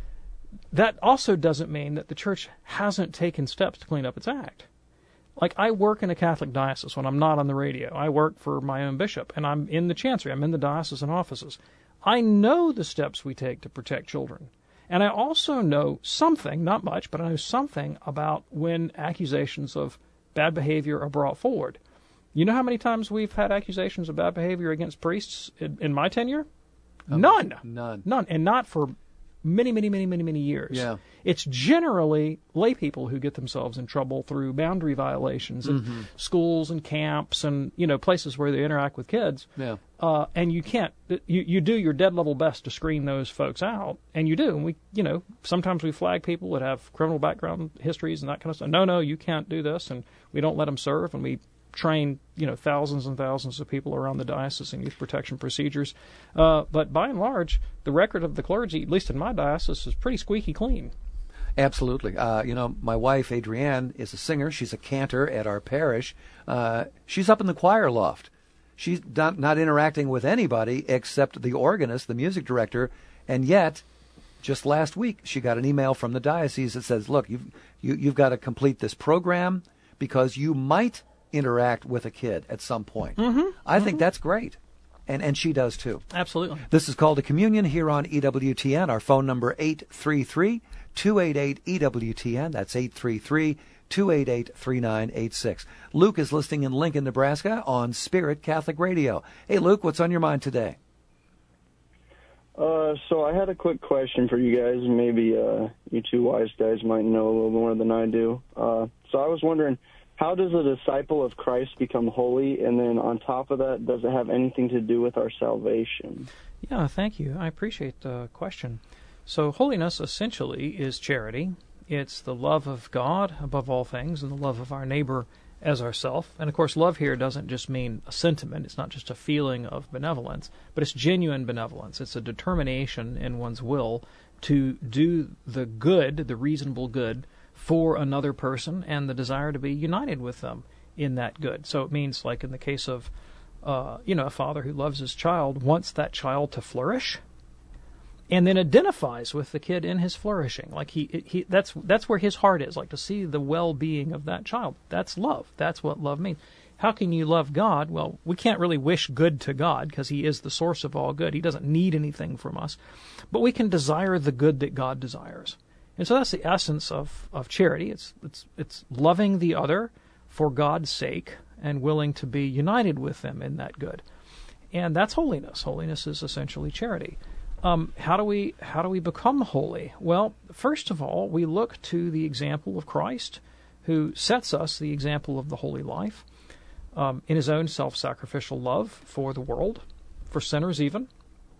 That also doesn't mean that the Church hasn't taken steps to clean up its act. Like, I work in a Catholic diocese when I'm not on the radio. I work for my own bishop, and I'm in the chancery. I'm in the diocesan offices. I know the steps we take to protect children. And I also know something, not much, but I know something about when accusations of bad behavior are brought forward. You know how many times we've had accusations of bad behavior against priests in, in my tenure? Um, None. None. None. And not for many, many, many, many, many years. Yeah. It's generally lay people who get themselves in trouble through boundary violations in mm-hmm. schools and camps and, you know, places where they interact with kids. Yeah. Uh, and you can't, you, you do your dead level best to screen those folks out, and you do. And we, you know, sometimes we flag people that have criminal background histories and that kind of stuff. No, no, you can't do this, and we don't let them serve, and we train, you know, thousands and thousands of people around the diocese in youth protection procedures. Uh, but by and large, the record of the clergy, at least in my diocese, is pretty squeaky clean. Absolutely. Uh, you know, my wife, Adrienne, is a singer. She's a cantor at our parish. Uh, she's up in the choir loft. She's not, not interacting with anybody except the organist, the music director, And yet, just last week, she got an email from the diocese that says, look, you've, you, you've got to complete this program because you might interact with a kid at some point. Mm-hmm. I mm-hmm. think that's great. And and she does, too. Absolutely. This is Called to Communion here on E W T N. Our phone number, eight three three, two eight eight, E W T N. That's eight three three, two eight eight, three nine eight six. Luke is listening in Lincoln, Nebraska on Spirit Catholic Radio. Hey, Luke, what's on your mind today? Uh, so I had a quick question for you guys. Maybe uh, you two wise guys might know a little more than I do. Uh, so I was wondering, how does a disciple of Christ become holy? And then on top of that, does it have anything to do with our salvation? Yeah, thank you. I appreciate the question. So holiness essentially is charity. It's the love of God above all things and the love of our neighbor as ourself. And of course, love here doesn't just mean a sentiment. It's not just a feeling of benevolence, but it's genuine benevolence. It's a determination in one's will to do the good, the reasonable good, for another person and the desire to be united with them in that good. So it means, like in the case of, uh, you know, a father who loves his child, wants that child to flourish, and then identifies with the kid in his flourishing. Like he, he, that's that's where his heart is, like to see the well-being of that child. That's love. That's what love means. How can you love God? Well, we can't really wish good to God because He is the source of all good. He doesn't need anything from us. But we can desire the good that God desires. And so that's the essence of, of charity. It's it's it's loving the other for God's sake and willing to be united with them in that good. And that's holiness. Holiness is essentially charity. Um, how do we how do we become holy? Well, first of all, we look to the example of Christ, who sets us the example of the holy life um, in His own self-sacrificial love for the world, for sinners even.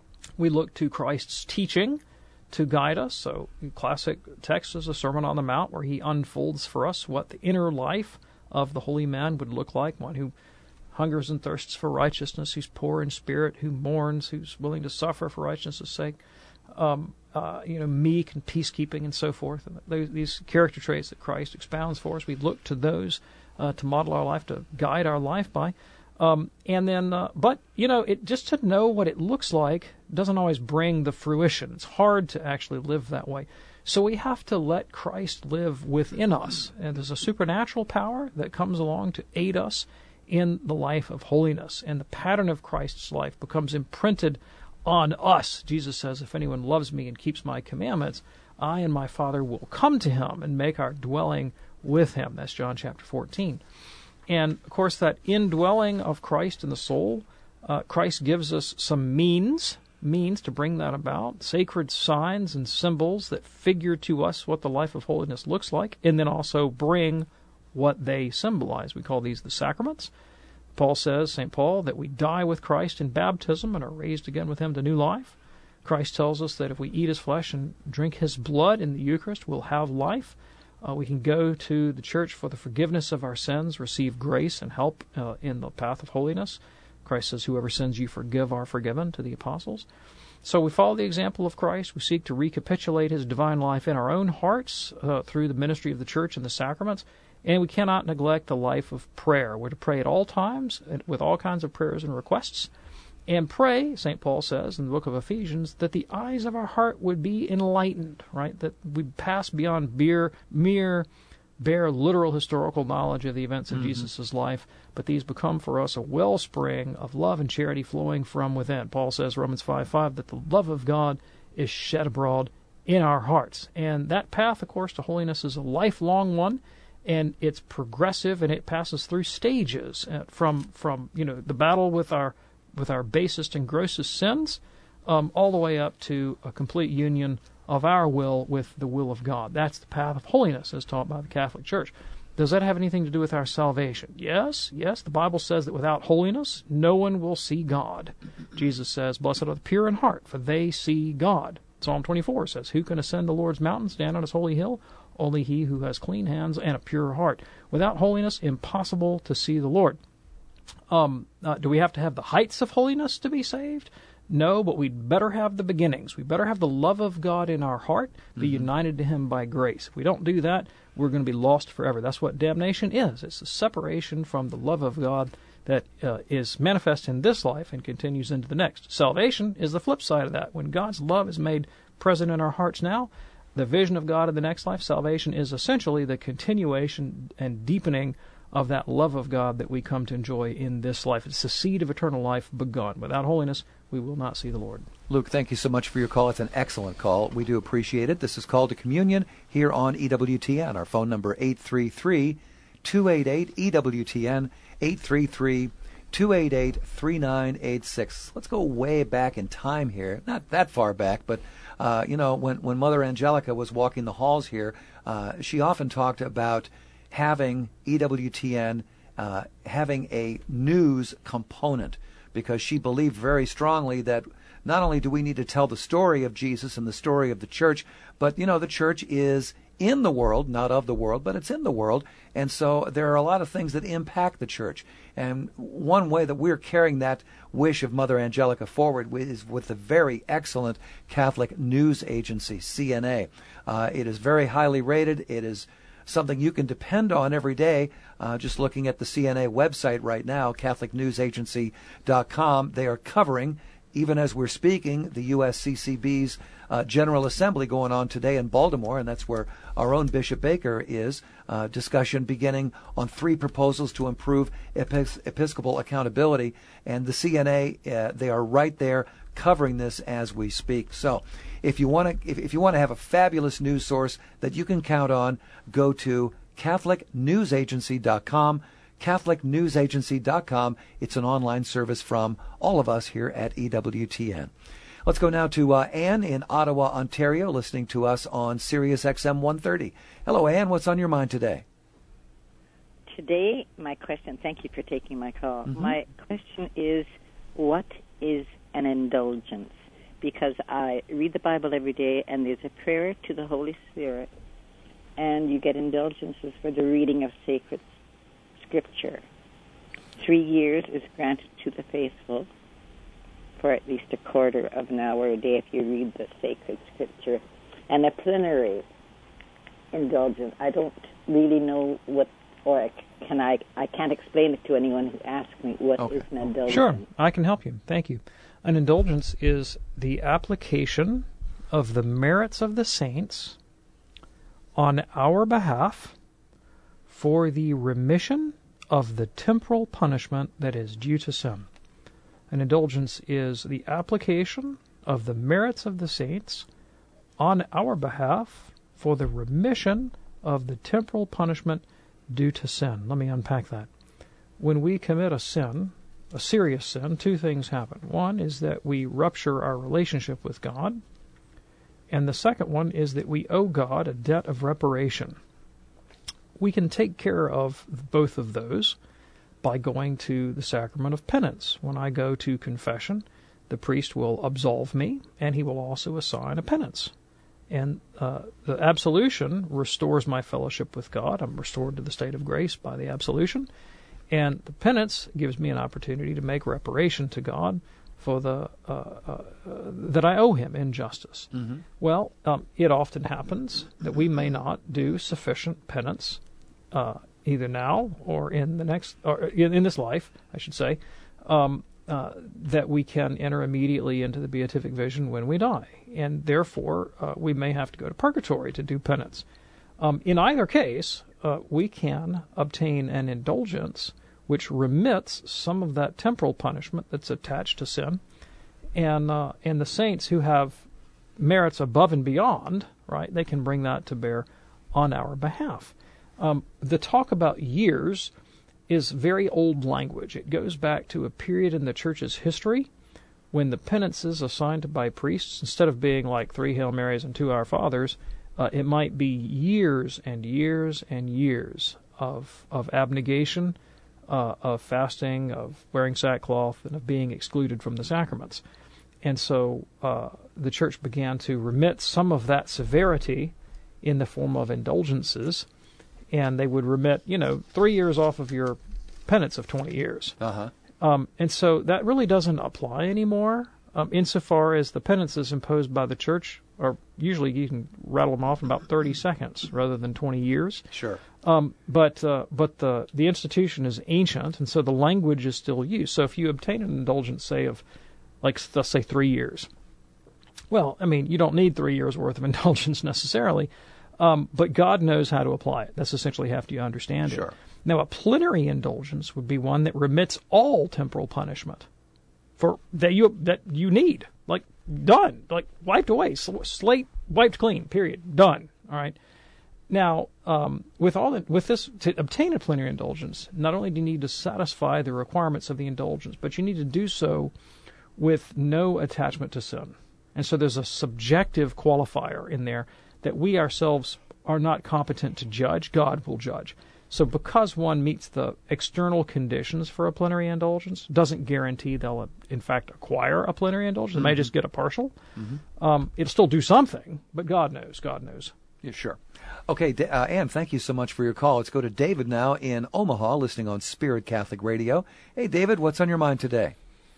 We look to Christ's teaching to guide us. So classic text is the Sermon on the Mount, where He unfolds for us what the inner life of the holy man would look like, one who hungers and thirsts for righteousness, who's poor in spirit, who mourns, who's willing to suffer for righteousness' sake, um, uh, you know, meek and peacekeeping and so forth. And those, these character traits that Christ expounds for us, we look to those uh, to model our life, to guide our life by. Um, and then, uh, but, you know, it just to know what it looks like doesn't always bring the fruition. It's hard to actually live that way. So we have to let Christ live within us. And there's a supernatural power that comes along to aid us in the life of holiness. And the pattern of Christ's life becomes imprinted on us. Jesus says, if anyone loves me and keeps my commandments, I and my Father will come to him and make our dwelling with him. That's John chapter fourteen. And, of course, that indwelling of Christ in the soul, uh, Christ gives us some means, means to bring that about, sacred signs and symbols that figure to us what the life of holiness looks like, and then also bring what they symbolize. We call these the sacraments. Paul says, Saint Paul, that we die with Christ in baptism and are raised again with him to new life. Christ tells us that if we eat his flesh and drink his blood in the Eucharist, we'll have life. Uh, we can go to the church for the forgiveness of our sins, receive grace and help uh, in the path of holiness. Christ says, whoever sins you forgive are forgiven, to the apostles. So we follow the example of Christ. We seek to recapitulate his divine life in our own hearts uh, through the ministry of the church and the sacraments. And we cannot neglect the life of prayer. We're to pray at all times with all kinds of prayers and requests. And pray, Saint Paul says in the book of Ephesians, that the eyes of our heart would be enlightened, right? That we'd pass beyond mere, mere bare literal historical knowledge of the events of mm-hmm. Jesus' life, but these become for us a wellspring of love and charity flowing from within. Paul says, Romans five five, that the love of God is shed abroad in our hearts. And that path, of course, to holiness is a lifelong one, and it's progressive, and it passes through stages uh, from, from you know, the battle with our with our basest and grossest sins, um, all the way up to a complete union of our will with the will of God. That's the path of holiness as taught by the Catholic Church. Does that have anything to do with our salvation? Yes, yes. The Bible says that without holiness, no one will see God. Jesus says, blessed are the pure in heart, for they see God. Psalm twenty-four says, who can ascend the Lord's mountain, stand on his holy hill? Only he who has clean hands and a pure heart. Without holiness, impossible to see the Lord. Um, uh, do we have to have the heights of holiness to be saved? No, but we'd better have the beginnings. We better have the love of God in our heart, be mm-hmm. united to him by grace. If we don't do that, we're going to be lost forever. That's what damnation is. It's a separation from the love of God that uh, is manifest in this life and continues into the next. Salvation is the flip side of that. When God's love is made present in our hearts now, the vision of God in the next life, salvation is essentially the continuation and deepening of that love of God that we come to enjoy in this life. It's the seed of eternal life begun. Without holiness, we will not see the Lord. Luke, thank you so much for your call. It's an excellent call. We do appreciate it. This is Call to Communion here on E W T N. Our phone number, eight three three, two eight eight, E W T N, eight three three, two eight eight, three nine eight six. Let's go way back in time here. Not that far back, but, uh, you know, when, when Mother Angelica was walking the halls here, uh, she often talked about having E W T N uh, having a news component, because she believed very strongly that not only do we need to tell the story of Jesus and the story of the church, but, you know, the church is in the world, not of the world, but it's in the world. And so there are a lot of things that impact the church. And one way that we're carrying that wish of Mother Angelica forward is with the very excellent Catholic news agency, C N A. Uh, it is very highly rated. It is something you can depend on every day. Uh, just looking at the C N A website right now, Catholic News Agency dot com, they are covering, even as we're speaking, the U S C C B's uh, General Assembly going on today in Baltimore, and that's where our own Bishop Baker is. Uh, discussion beginning on three proposals to improve epis- Episcopal accountability, and the C N A, uh, they are right there covering this as we speak. So if you want to if, if you want to have a fabulous news source that you can count on, go to Catholic News Agency dot com. Catholic News Agency dot com. It's an online service from all of us here at E W T N. Let's go now to uh, Anne in Ottawa, Ontario, listening to us on Sirius X M one thirty. Hello, Anne. What's on your mind today? Today, my question, thank you for taking my call. Mm-hmm. My question is, what is an indulgence? Because I read the Bible every day, and there's a prayer to the Holy Spirit, and you get indulgences for the reading of sacred Scripture. Three years is granted to the faithful for at least a quarter of an hour a day if you read the sacred Scripture. And a plenary indulgence, I don't really know what, or can I, I can't explain it to anyone who asks me what okay. is an indulgence. Sure, I can help you. Thank you. An indulgence is the application of the merits of the saints on our behalf for the remission of the temporal punishment that is due to sin. An indulgence is the application of the merits of the saints on our behalf for the remission of the temporal punishment due to sin. Let me unpack that. When we commit a sin, a serious sin, two things happen. One is that we rupture our relationship with God, and the second one is that we owe God a debt of reparation. We can take care of both of those by going to the sacrament of penance. When I go to confession, the priest will absolve me, and he will also assign a penance. And uh, the absolution restores my fellowship with God. I'm restored to the state of grace by the absolution. And the penance gives me an opportunity to make reparation to God for the uh, uh, uh, that I owe him in justice. Mm-hmm. Well, um, it often happens that we may not do sufficient penance uh, either now or in the next, or in, in this life, I should say, um, uh, that we can enter immediately into the beatific vision when we die, and therefore uh, we may have to go to purgatory to do penance. Um, in either case, uh, we can obtain an indulgence which remits some of that temporal punishment that's attached to sin, and uh, and the saints who have merits above and beyond, right, they can bring that to bear on our behalf. Um, the talk about years is very old language. It goes back to a period in the Church's history when the penances assigned by priests, instead of being like three Hail Marys and two Our Fathers, uh, it might be years and years and years of of abnegation, uh, of fasting, of wearing sackcloth, and of being excluded from the sacraments. And so uh, the Church began to remit some of that severity in the form of indulgences, and they would remit, you know, three years off of your penance of twenty years. Uh-huh. Um, and so that really doesn't apply anymore, um, insofar as the penances imposed by the Church are usually you can rattle them off in about thirty seconds rather than twenty years. Sure. Um, but uh, but the the institution is ancient, and so the language is still used. So if you obtain an indulgence, say of, like let's say three years, well, I mean you don't need three years worth of indulgence necessarily, um, but God knows how to apply it. That's essentially how you understand Sure. it. Now a plenary indulgence would be one that remits all temporal punishment for that you that you need, like done, like wiped away, slate wiped clean, period, done. All right. Now, um, with all the, with this, to obtain a plenary indulgence, not only do you need to satisfy the requirements of the indulgence, but you need to do so with no attachment to sin. And so there's a subjective qualifier in there that we ourselves are not competent to judge. God will judge. So because one meets the external conditions for a plenary indulgence, doesn't guarantee they'll, in fact, acquire a plenary indulgence. They Mm-hmm. may just get a partial. Mm-hmm. Um, it'll still do something, but God knows. God knows. Yeah, sure. Okay, uh, Ann, thank you so much for your call. Let's go to David now in Omaha, listening on Spirit Catholic Radio. Hey, David, what's on your mind today?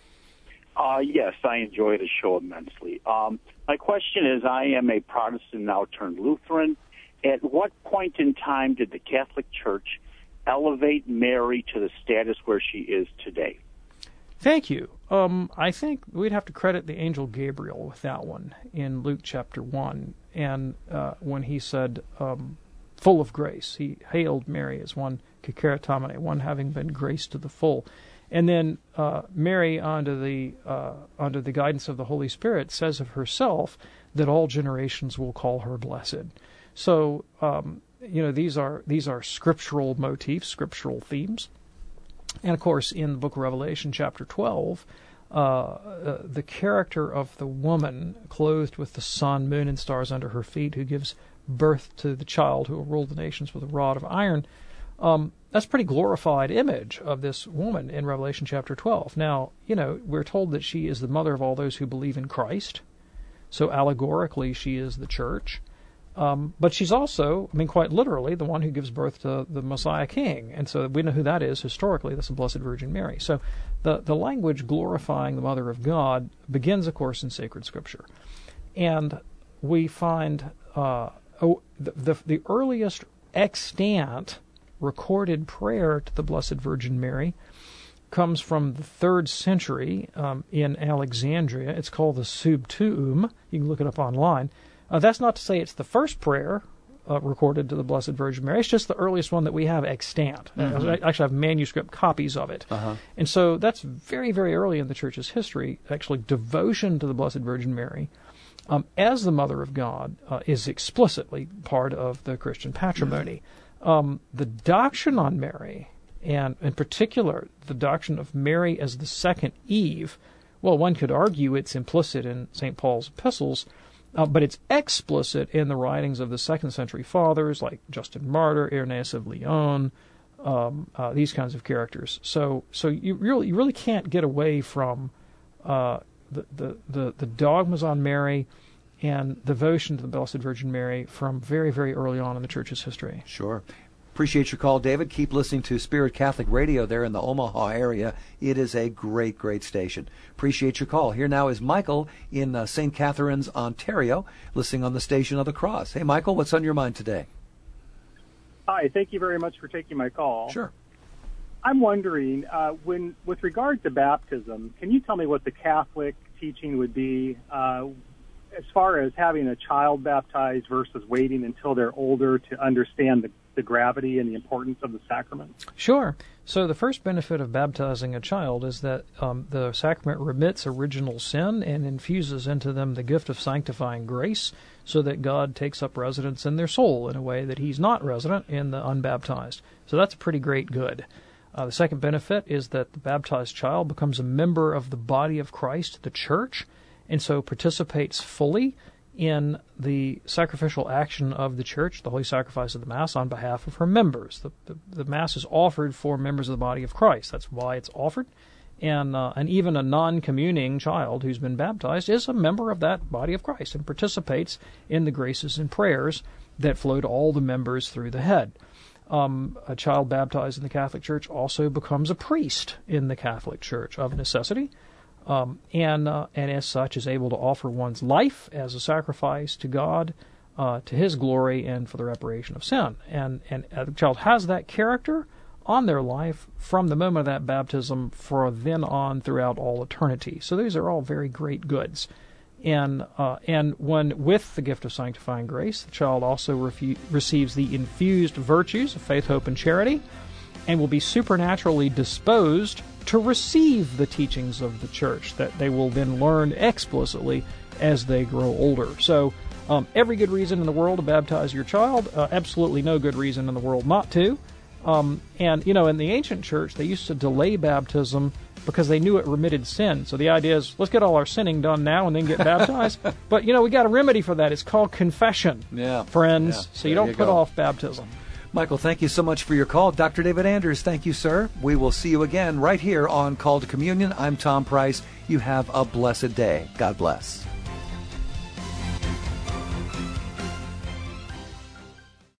Uh, yes, I enjoy the show immensely. Um, my question is, I am a Protestant now turned Lutheran. At what point in time did the Catholic Church elevate Mary to the status where she is today? Thank you. Um, I think we'd have to credit the angel Gabriel with that one in Luke chapter one. And uh, when he said, um, full of grace, he hailed Mary as one kekeratamene, one having been graced to the full. And then uh, Mary, under the uh, under the guidance of the Holy Spirit, says of herself that all generations will call her blessed. So, um, you know, these are these are scriptural motifs, scriptural themes. And, of course, in the book of Revelation, chapter twelve, uh, uh, the character of the woman clothed with the sun, moon, and stars under her feet, who gives birth to the child who will rule the nations with a rod of iron, um, that's a pretty glorified image of this woman in Revelation chapter twelve. Now, you know, we're told that she is the mother of all those who believe in Christ. So allegorically, she is the church. Um, but she's also, I mean, quite literally, the one who gives birth to the Messiah King. And so we know who that is historically. That's the Blessed Virgin Mary. So the, the language glorifying the Mother of God begins, of course, in sacred Scripture. And we find uh, oh, the, the, the earliest extant recorded prayer to the Blessed Virgin Mary comes from the third century um, in Alexandria. It's called the Sub Tuum. You can look it up online. Uh, that's not to say it's the first prayer uh, recorded to the Blessed Virgin Mary. It's just the earliest one that we have extant. Mm-hmm. I actually have manuscript copies of it. Uh-huh. And so that's very, very early in the Church's history. Actually, devotion to the Blessed Virgin Mary um, as the Mother of God uh, is explicitly part of the Christian patrimony. Mm-hmm. Um, the doctrine on Mary, and in particular the doctrine of Mary as the second Eve, well, one could argue it's implicit in Saint Paul's epistles, Uh, but it's explicit in the writings of the second century fathers like Justin Martyr, Irenaeus of Lyon, um, uh, these kinds of characters. So, so you really you really can't get away from uh, the, the, the the dogmas on Mary and devotion to the Blessed Virgin Mary from very, very early on in the Church's history. Sure. Appreciate your call, David. Keep listening to Spirit Catholic Radio there in the Omaha area. It is a great, great station. Appreciate your call. Here now is Michael in uh, Saint Catharines, Ontario, listening on the Station of the Cross. Hey, Michael, what's on your mind today? Hi, thank you very much for taking my call. Sure. I'm wondering, uh, when with regard to baptism, can you tell me what the Catholic teaching would be uh, as far as having a child baptized versus waiting until they're older to understand the the gravity and the importance of the sacrament? Sure. So the first benefit of baptizing a child is that um, the sacrament remits original sin and infuses into them the gift of sanctifying grace so that God takes up residence in their soul in a way that he's not resident in the unbaptized. So that's a pretty great good. Uh, the second benefit is that the baptized child becomes a member of the body of Christ, the church, and so participates fully in the sacrificial action of the Church, the holy sacrifice of the Mass, on behalf of her members. The, the, the Mass is offered for members of the body of Christ. That's why it's offered. And, uh, and even a non-communing child who's been baptized is a member of that body of Christ and participates in the graces and prayers that flow to all the members through the head. Um, a child baptized in the Catholic Church also becomes a priest in the Catholic Church of necessity. Um, and uh, and as such is able to offer one's life as a sacrifice to God, uh, to His glory, and for the reparation of sin. And and the child has that character on their life from the moment of that baptism for then on throughout all eternity. So these are all very great goods. And uh, and when with the gift of sanctifying grace, the child also refu- receives the infused virtues of faith, hope, and charity, and will be supernaturally disposed to receive the teachings of the church that they will then learn explicitly as they grow older. So um, every good reason in the world to baptize your child, uh, absolutely no good reason in the world not to. Um, and, you know, in the ancient church, they used to delay baptism because they knew it remitted sin. So the idea is, let's get all our sinning done now and then get baptized. But, you know, we got a remedy for that. It's called confession, yeah. friends. Yeah. So you There don't you put go. off baptism. Michael, thank you so much for your call. Doctor David Anders, thank you, sir. We will see you again right here on Call to Communion. I'm Tom Price. You have a blessed day. God bless.